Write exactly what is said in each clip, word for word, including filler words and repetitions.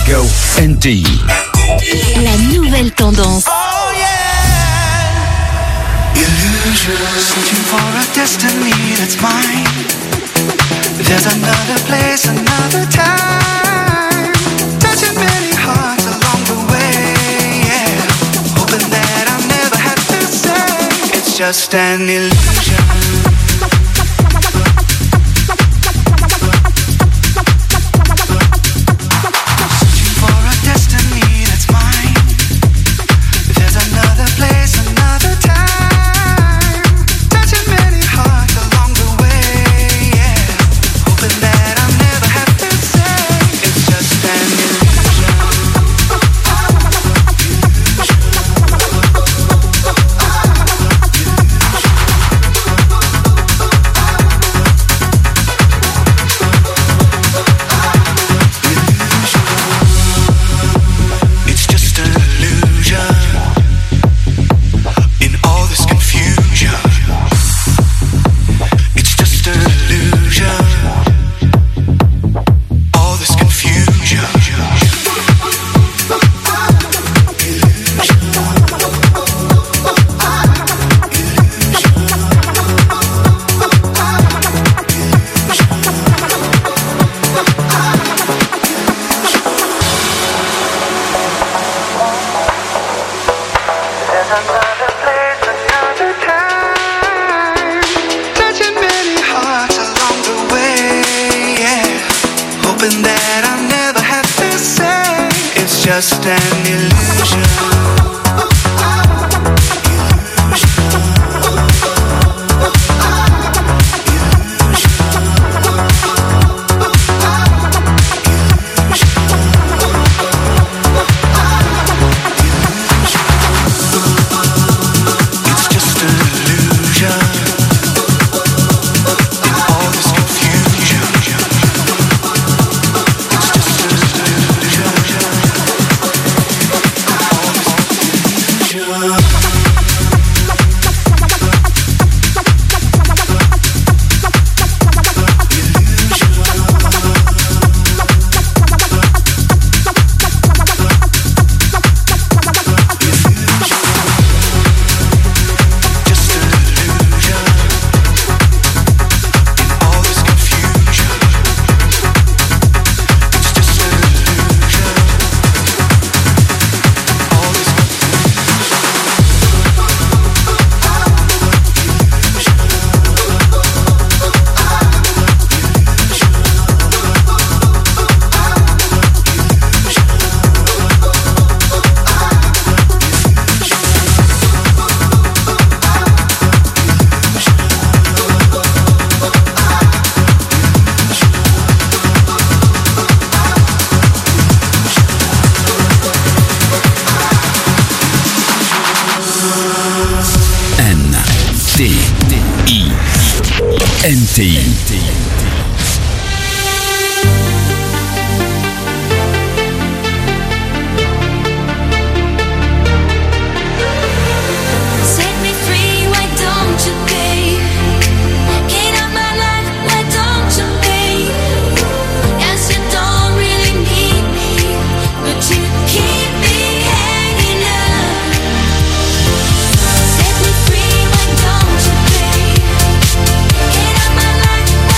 Go N T. La nouvelle tendance. Oh yeah. Illusions, searching for a destiny that's mine. There's another place, another time, touching many hearts along the way, yeah. Hoping that I'll never have to say it's just an illusion. Just an illusion. N T. Set me free, why don't you, babe? Get out my life.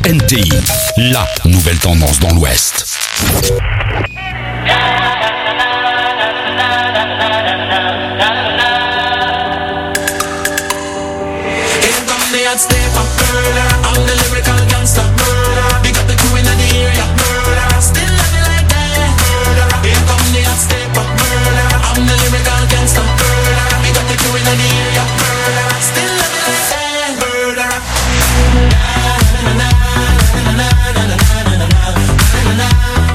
N T I, la nouvelle tendance dans l'Ouest. Step up, murder. I'm the lyrical gangster, murder. Big up the crew in the area, murder. Still love me like that, murder. Here come the hot step up, murder. I'm the lyrical gangster, murder. Big up the crew in the area, murder. Still love me like that, murder. Na na na na na na na na na na na.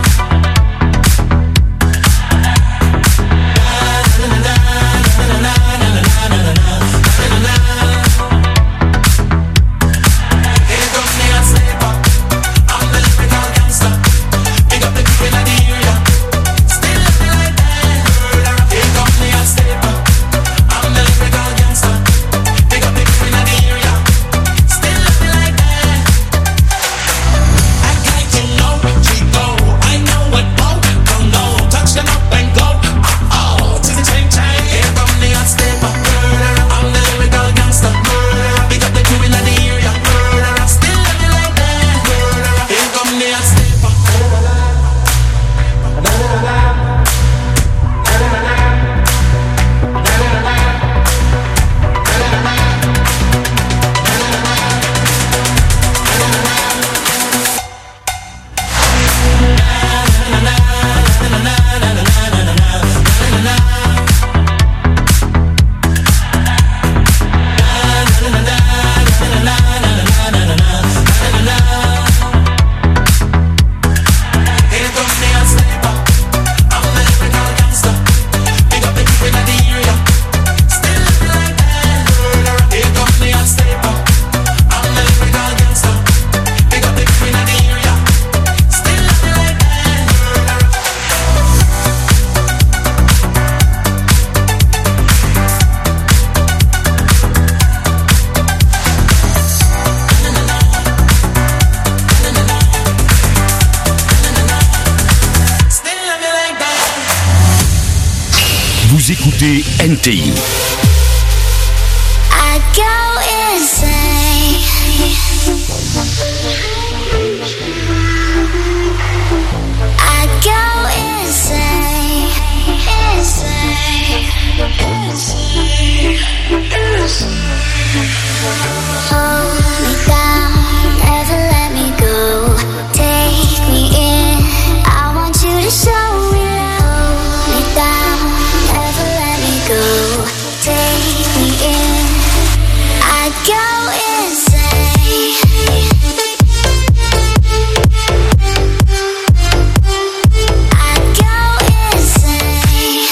Vous écoutez N T I. I go insane. I go insane. Insane. Insane. Insane. Hold me down, never let me go. Take me in, I want you to show me love. Hold me down, never let me go. Take me in, I go insane. I go insane.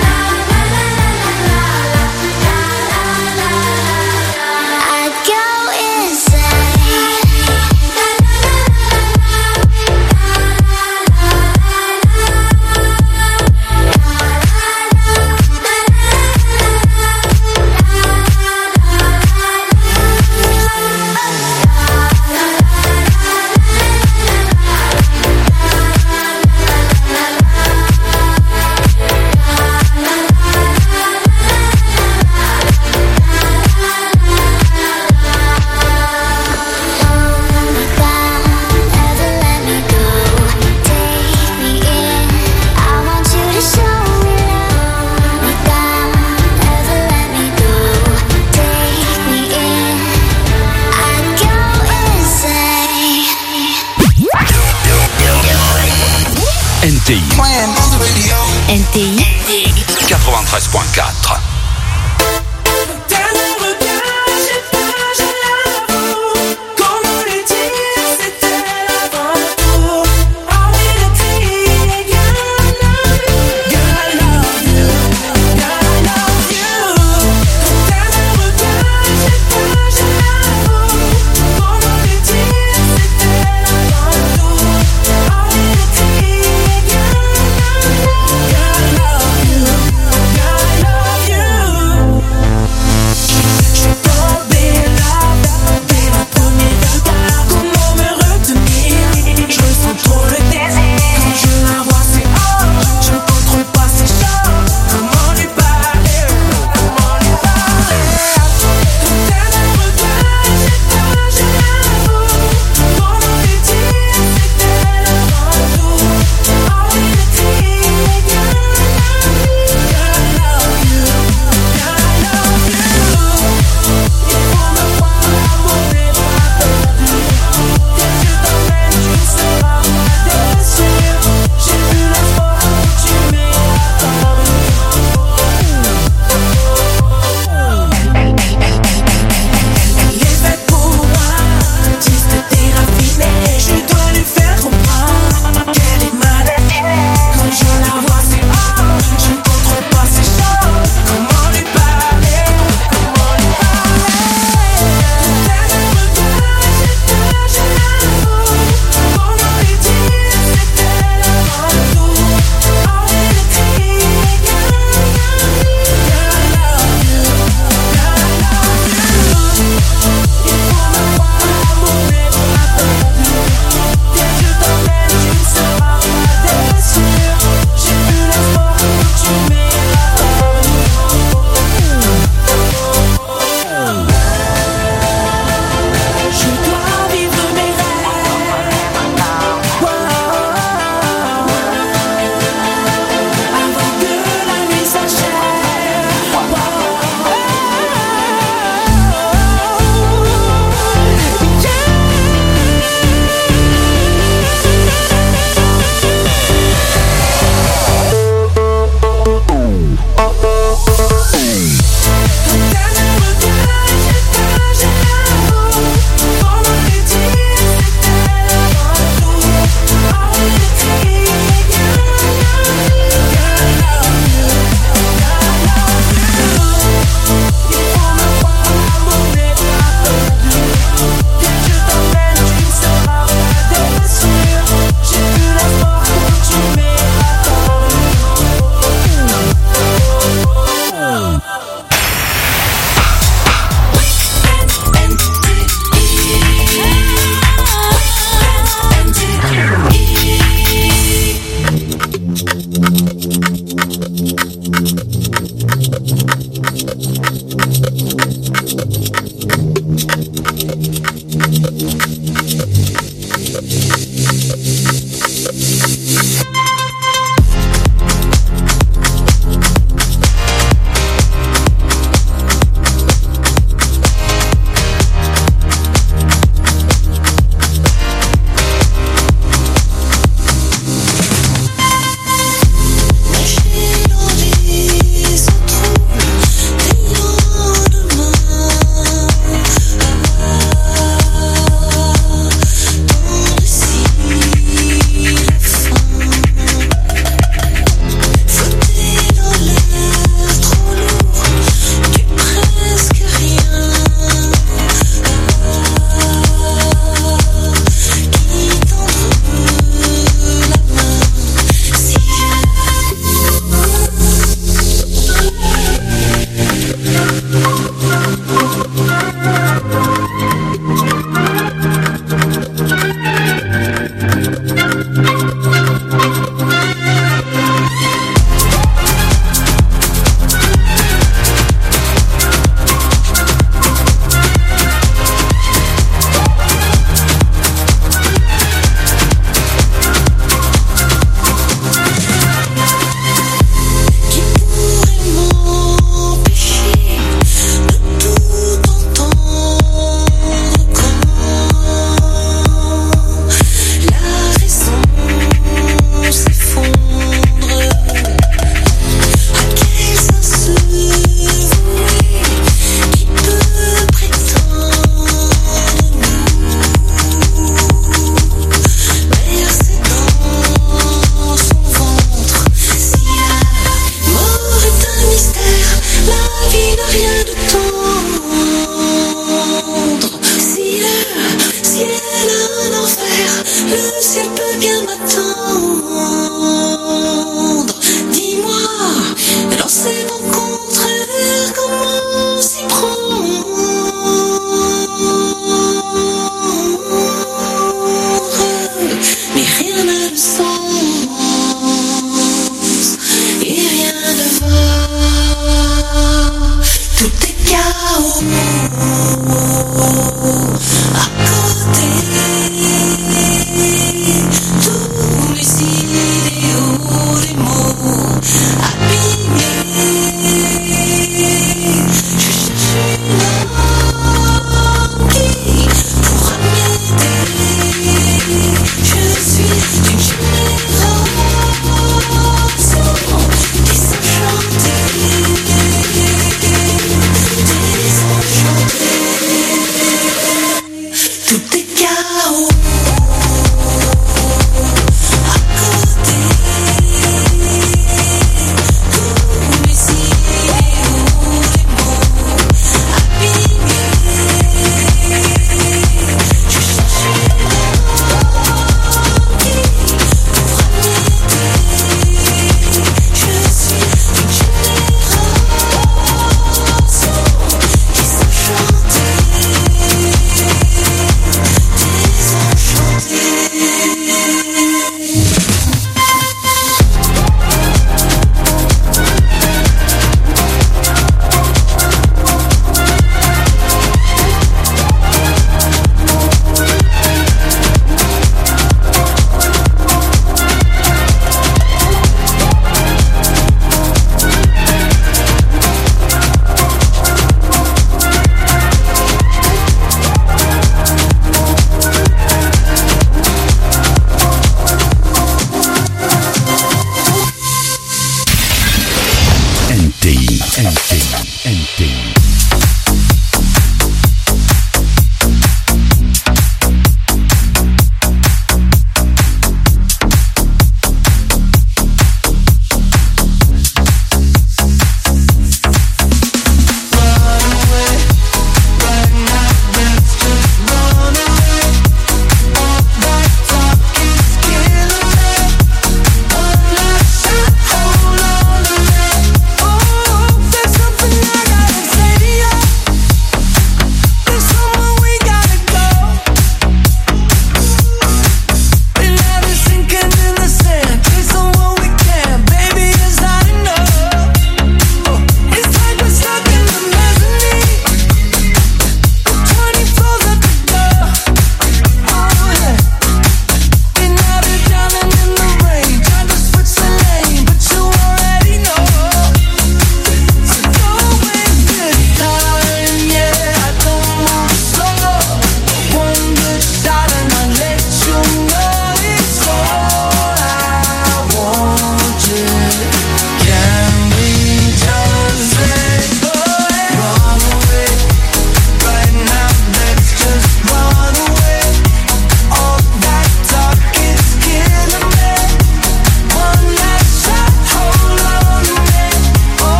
Go T I. N T I quatre-vingt-treize point quatre.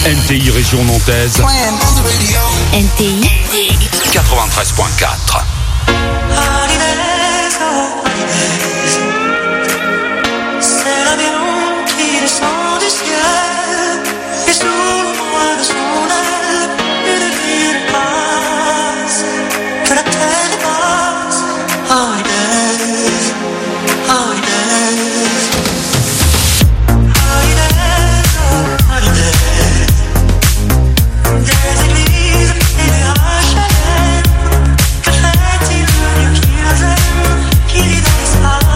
N T I Région Nantaise. N T I quatre-vingt-treize point quatre. Holidays, oh holidays, c'est l'avion qui descend du ciel, et sous le poids de son aile, une ville passe, que la terre dépasse. Holidays, holidays, holidays, oh holidays, des églises et des H L M. Que fait-il mieux qu'ils aiment, qu'il y dans l'espace?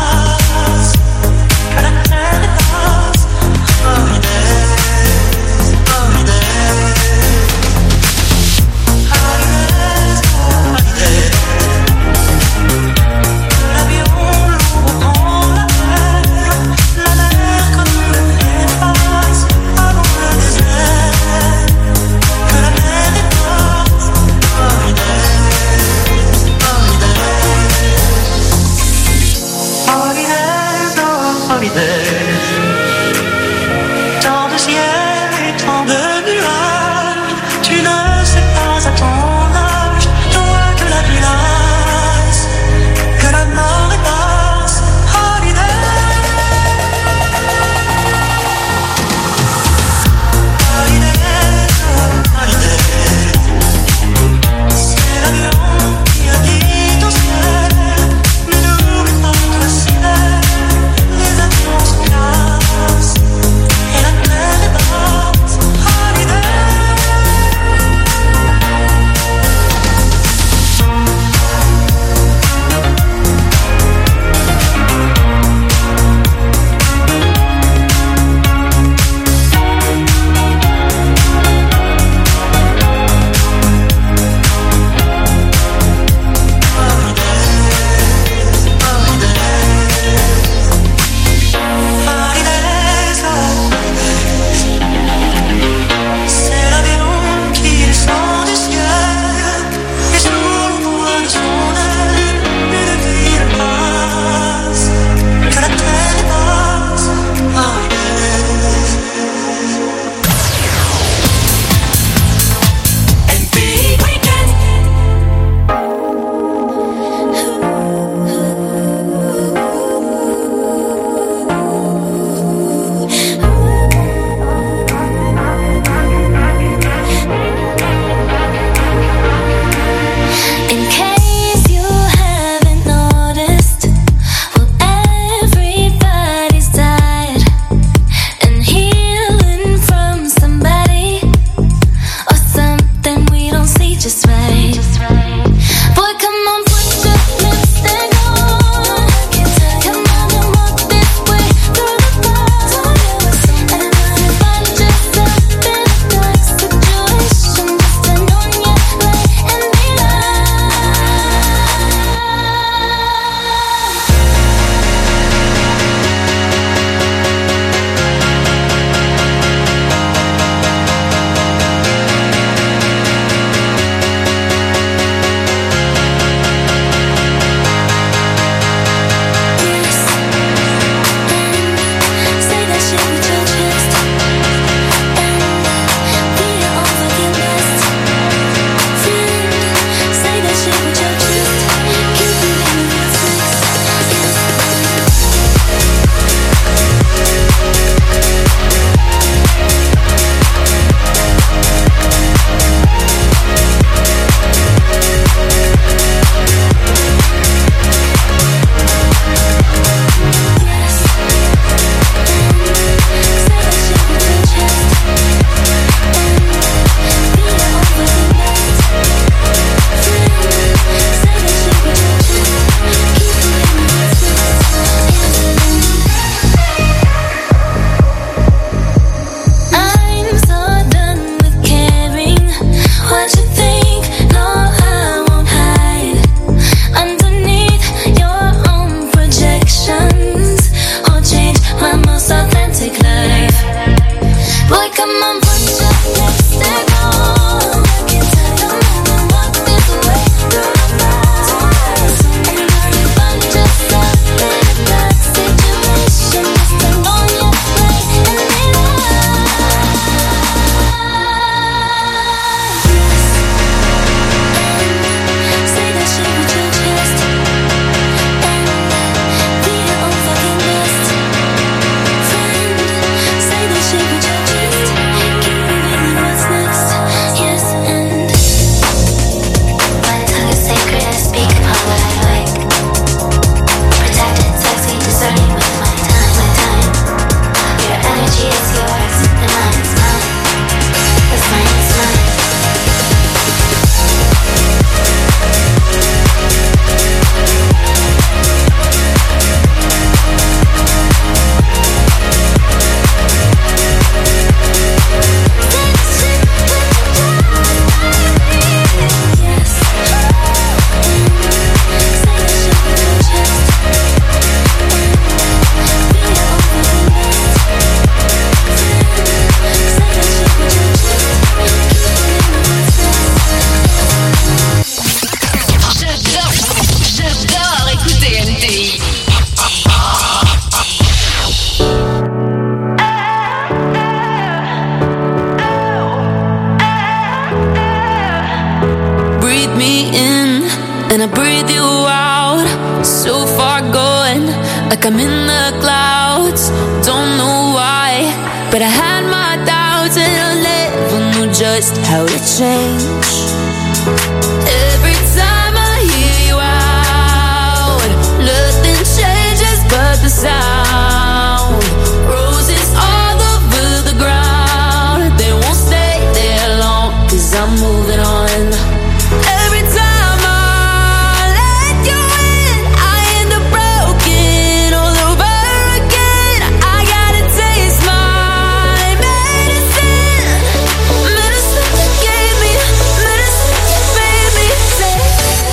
and I breathe you out. So far going, like I'm in the clouds. Don't know why, but I had my doubts and I never knew just how to change. Every time I hear you out, nothing changes but the sound. Roses all over the ground, they won't stay there long, 'cause I'm moving on. Every time I let you in, I end up broken all over again. I gotta taste my medicine. Medicine you gave me, medicine you made me say.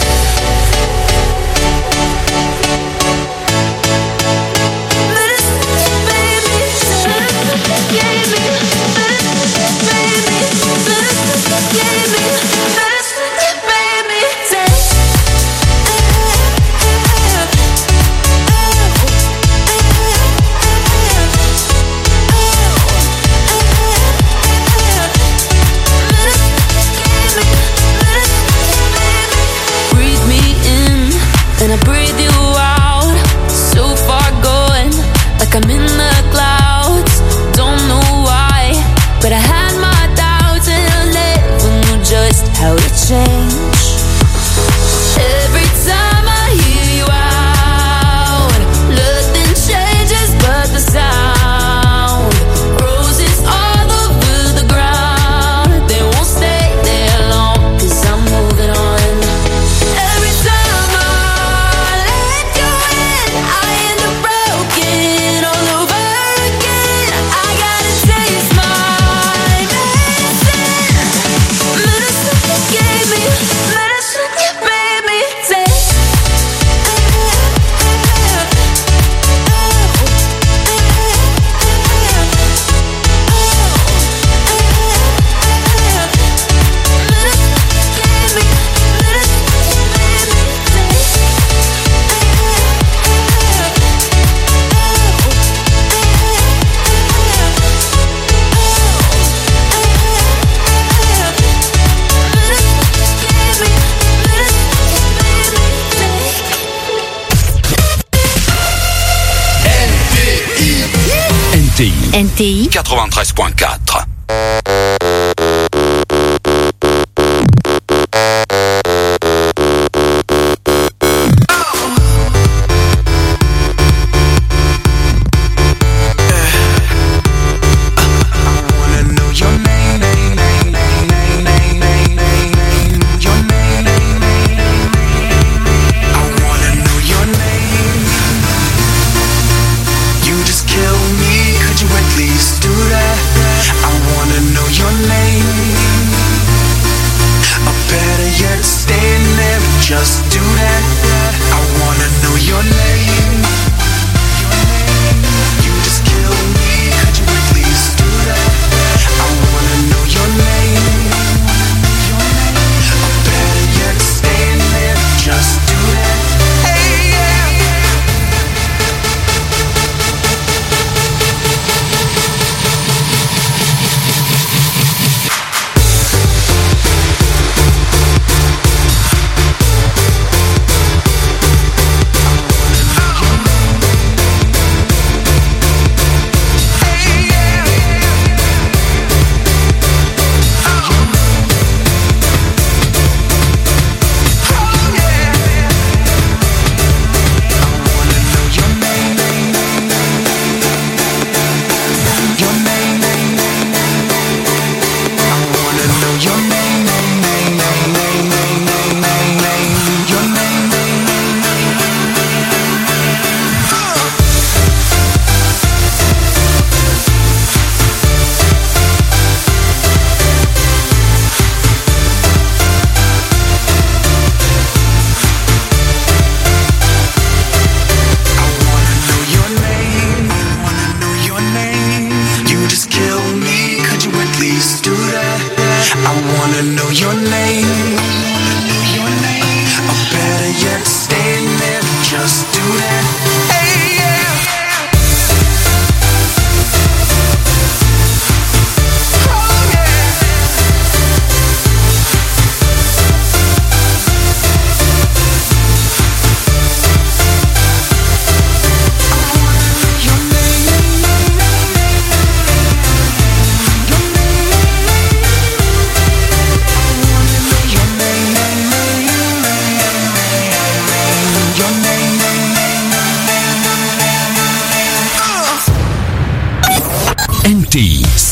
Medicine you made me say. Medicine you gave me, medicine you made me. Medicine you gave me, medicine you made me say. Breathe me in and I breathe you out. So far going, like I'm in the clouds. Don't know why, but I had my doubts and I never knew just how to change. Every time I hear you out, nothing changes but the sound. Roses all over the ground, they won't stay there long, 'cause I'm moving on. Every time I let you in, I end up broken all over again. I gotta taste my medicine. Medicine you gave me, medicine you made me take. N T I N T I quatre-vingt-treize point quatre. You just kill me, could you at least do that? I wanna know your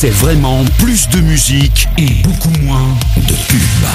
c'est vraiment plus de musique et beaucoup moins de pubs.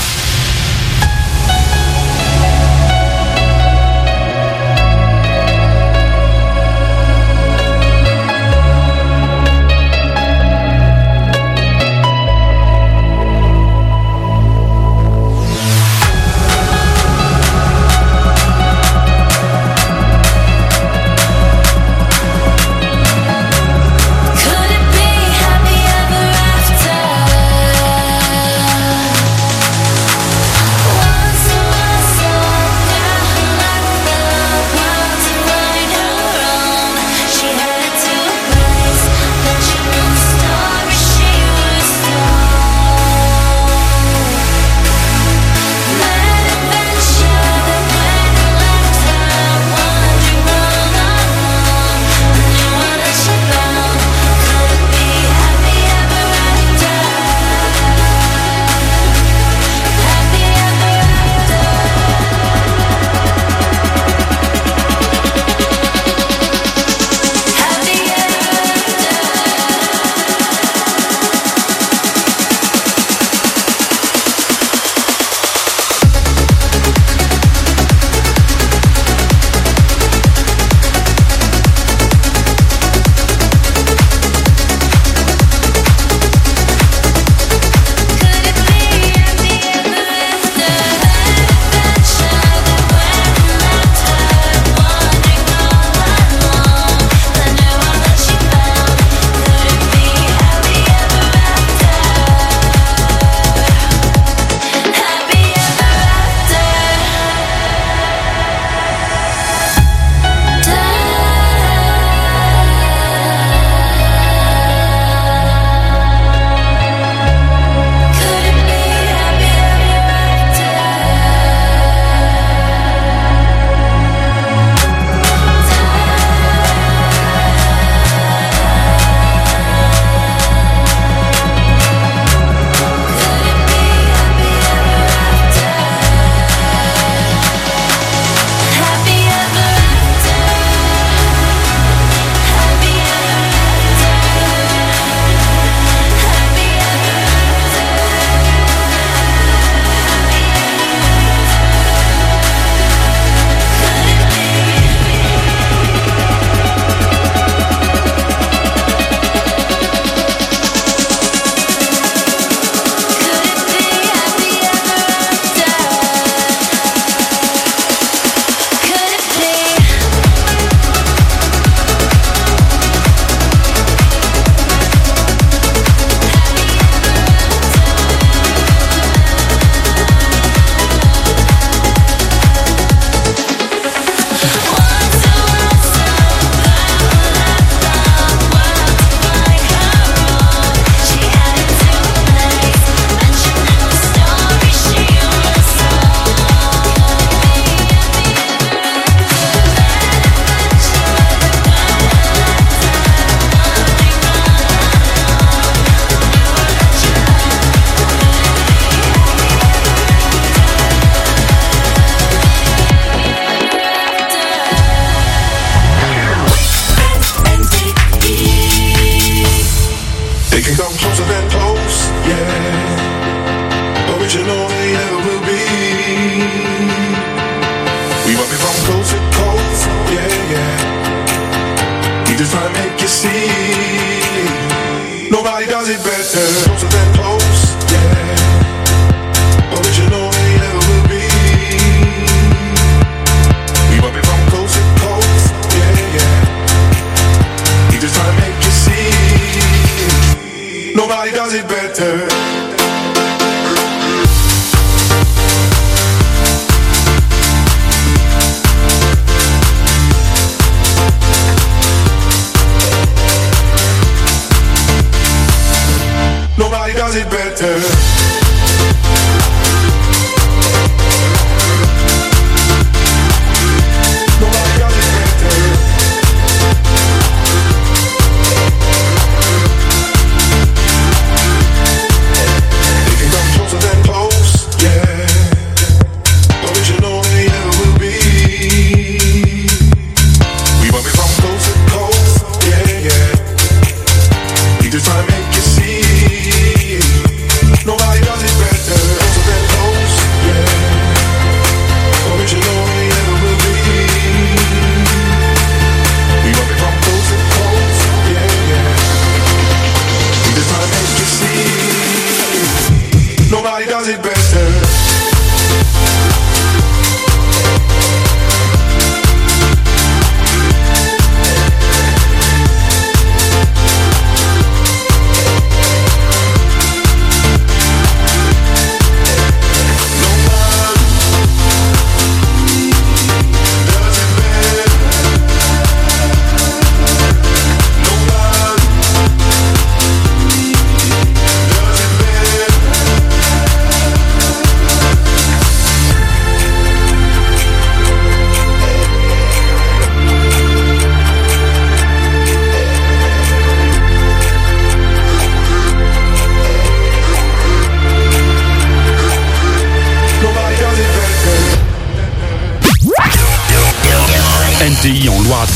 Just trying to make you see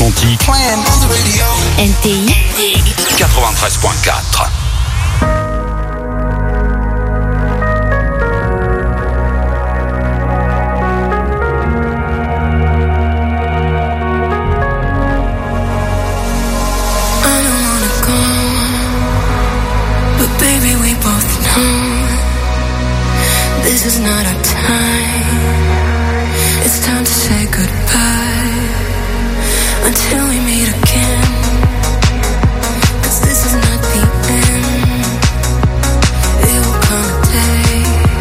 Atlantique. N T I quatre-vingt-treize point quatre. This is not our time. It's time to say goodbye until we meet again. 'Cause this is not the end. It will come a day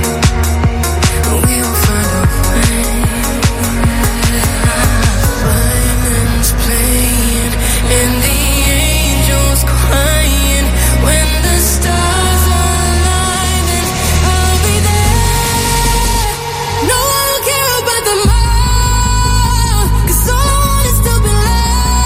we will find our way. Violins playing and the angels crying when the stars align, and I'll be there. No one will care about them all, 'cause all I want is to be loved.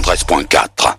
quatre-vingt-treize point quatre.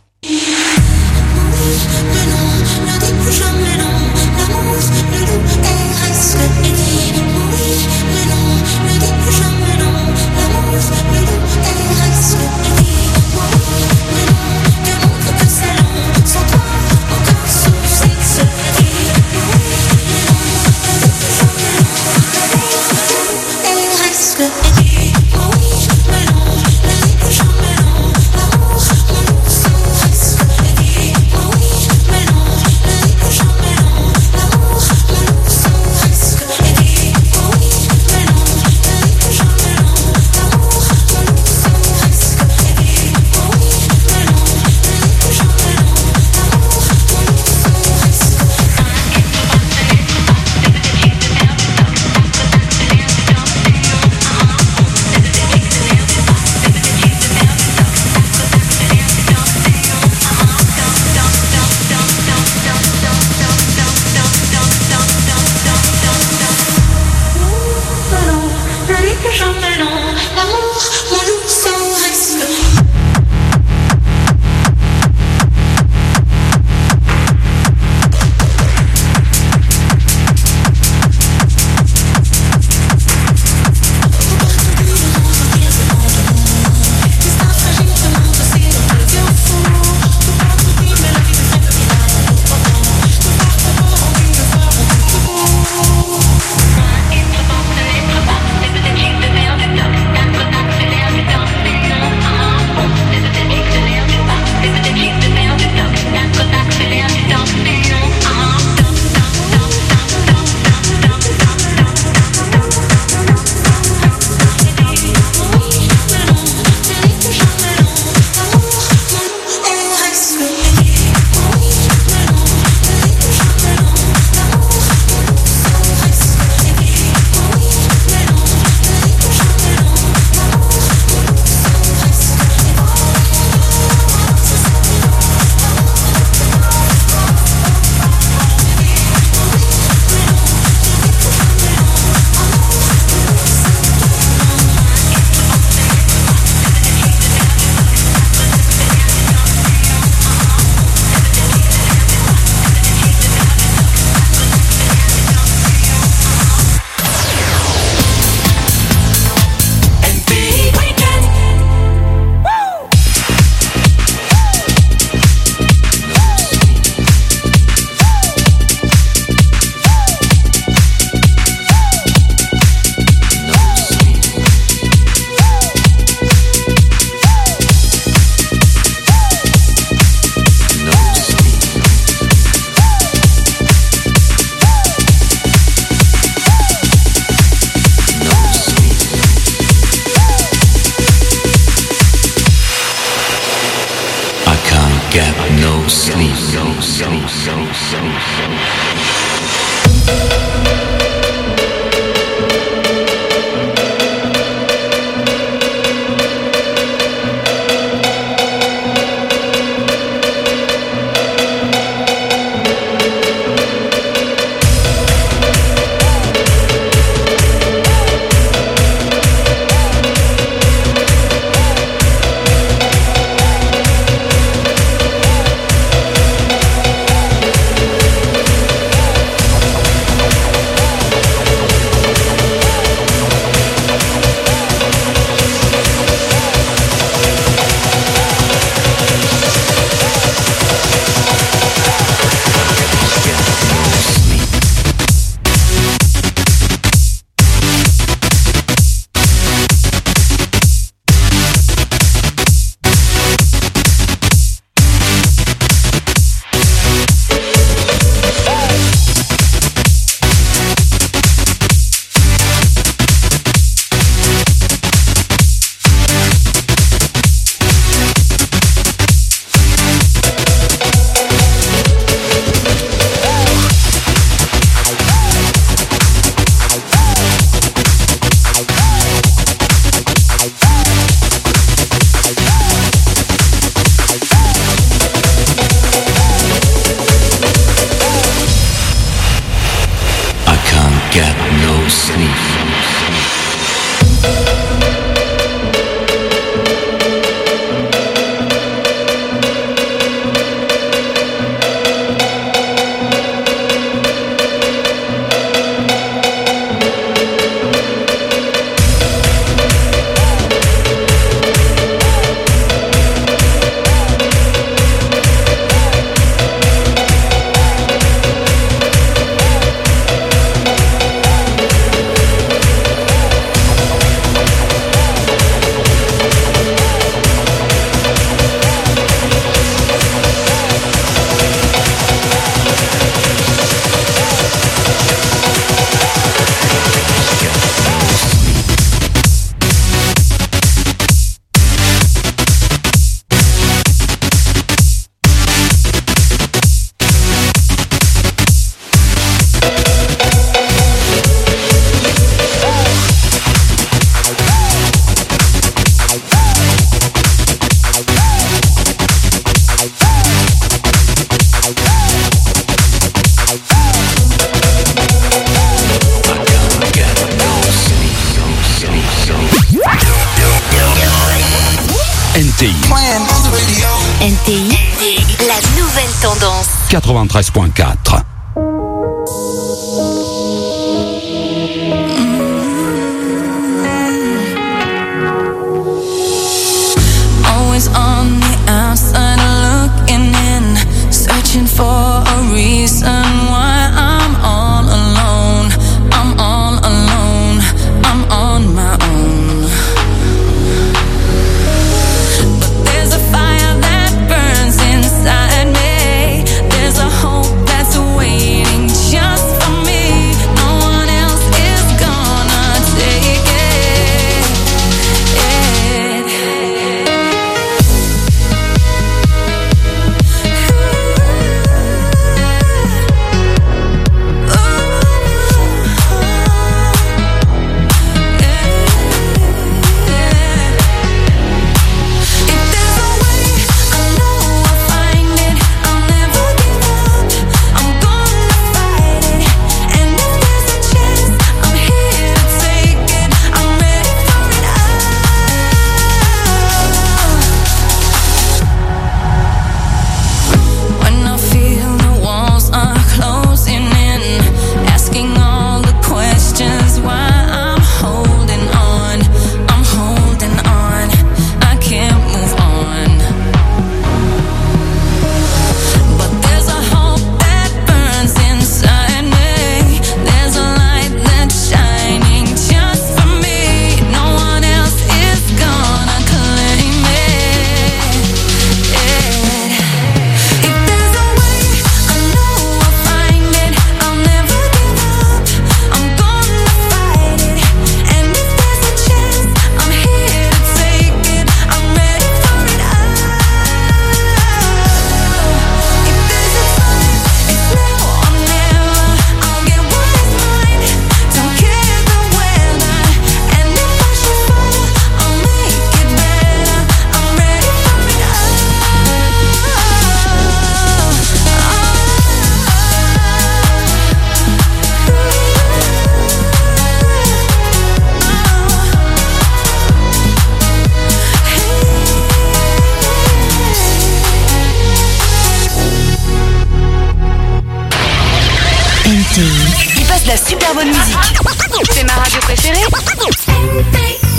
T I. N T I, la nouvelle tendance. quatre-vingt-treize virgule quatre. Always on the outside looking in, searching for a reason why I'm all alone. I'm all alone. I'm on my own. But there's a fire that burns inside me. There's a hope that's waiting just for me. No one else is gonna take it. it. When I feel the walls are closing in, asking all the questions why I'm holding on, I'm holding on, I can't move on. But there's a hope that burns inside me. There's a light that's shining just for me. No one else is gonna claim it. If there's a way, I know I'll find it. I'll never give up. I'm gonna fight it. And if there's a chance, I'm here to take it. I'm ready for it all. If there's a time, it's now or never. I'll get what is mine. Don't care the weather. And if I should fall, I'll make it better. I'm ready for it all. N T I. Il passe de la super bonne musique. C'est ma radio préférée. N T I.